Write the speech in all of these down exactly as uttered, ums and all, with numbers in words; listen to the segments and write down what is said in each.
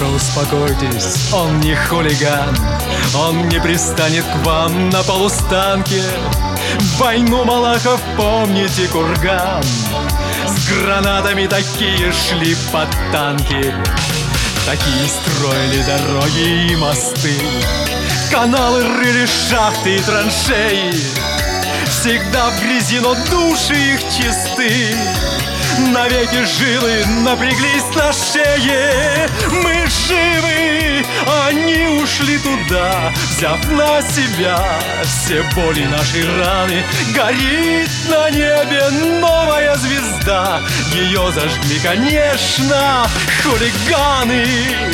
Хорошо, успокойтесь, он не хулиган, он не пристанет к вам на полустанке. В войну Малахов, помните курган, с гранатами такие шли под танки. Такие строили дороги и мосты, каналы рыли, шахты и траншеи. Всегда в грязи, но души их чисты. Навеки жилы напряглись на шее. Мы живы, они ушли туда, взяв на себя все боли нашей раны. Горит на небе новая звезда, ее зажгли, конечно, хулиганы.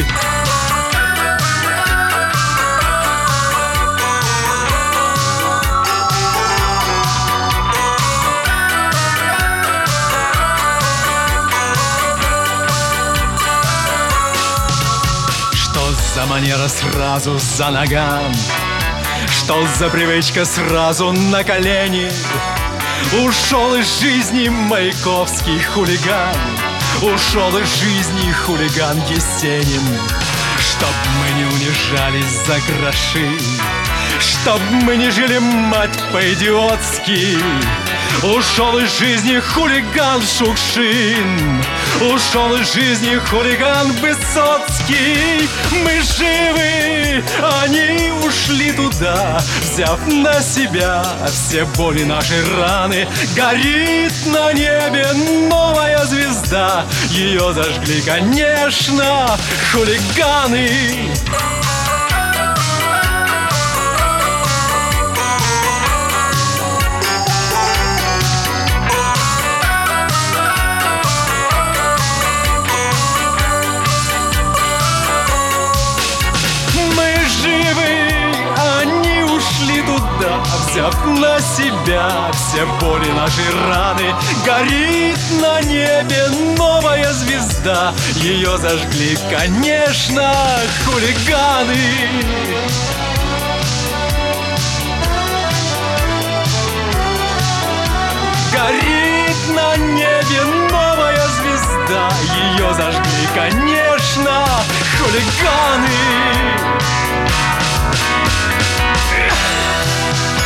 За манера сразу за ногам, что за привычка сразу на колени. Ушел из жизни маяковский хулиган, ушел из жизни хулиган Есенин. Чтоб мы не унижались за гроши, чтоб мы не жили, мать, по-идиотски. Ушел из жизни хулиган Шукшин, ушел из жизни хулиган Высоцкий. Мы живы, они ушли туда, взяв на себя все боли нашей раны. Горит на небе новая звезда, ее зажгли, конечно, хулиганы. Взяв на себя все боли нашей раны. Горит на небе новая звезда, ее зажгли, конечно, хулиганы. Горит на небе новая звезда, ее зажгли, конечно, хулиганы.